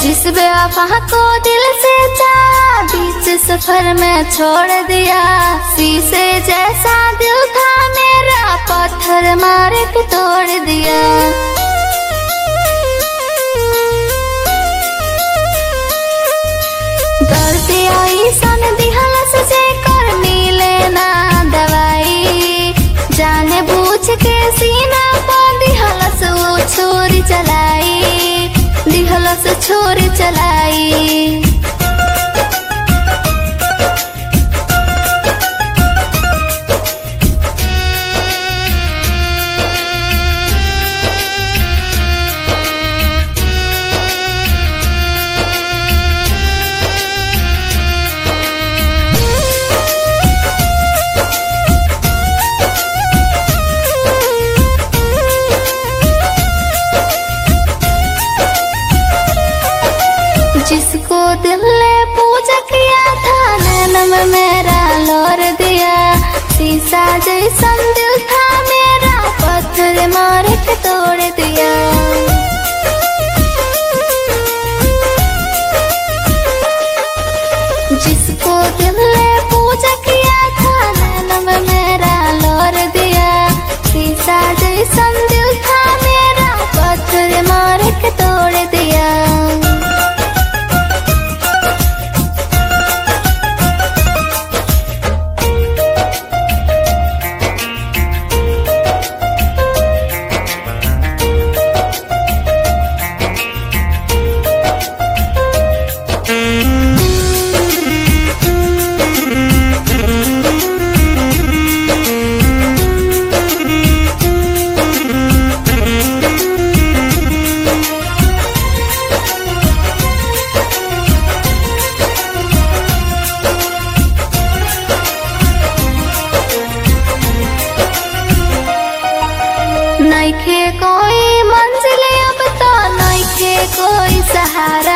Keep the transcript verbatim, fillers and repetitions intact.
जिस बेवफा को दिल से चाहा बीच सफर में छोड़ दिया। शीशे जैसा दिल था मेरा पत्थर मार के तोड़ दिया। दर्द आई सन दिहलस से कर मिले ना दवाई। जाने बूझ के सीना पर दिहलस वो छुरी चलाई। दिहलस छुरी चलाई। जिसको दिल ने पूजा किया था नैन में मेरा लोर दिया। शीशा जैसा दिल था मेरा पत्थर मार के तोड़ दिया। जिसको दिल ने पूजा किया था नैन में मेरा लोर दिया। शीशा जैसा दिल था मेरा पत्थर मार के तोड़ दिया। नइखे कोई मंजिल अब तो नइखे कोई सहारा।